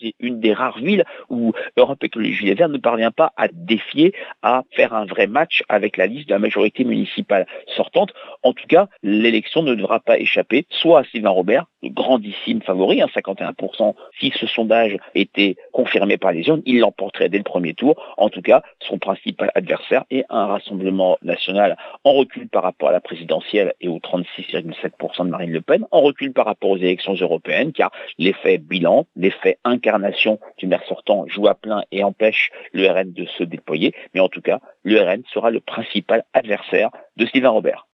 est une des rares villes où Europe Écologie Les Verts ne parvient pas à défier, à faire un vrai match avec la liste de la majorité municipale sortante. En tout cas, l'élection ne devra pas échapper soit à Sylvain Robert, le grandissime favori, 51%, si ce sondage était confirmé par les urnes, il l'emporterait dès le premier tour. En tout cas, son principal adversaire est un Rassemblement national en recul par rapport à la présidentielle et aux 36,7% de Marine Le Pen, en recul par rapport aux élections européennes, car l'effet bilan, l'effet incarnation du maire sortant joue à plein et empêche le RN de se déployer. Mais en tout cas, le RN sera le principal adversaire de Sylvain Robert.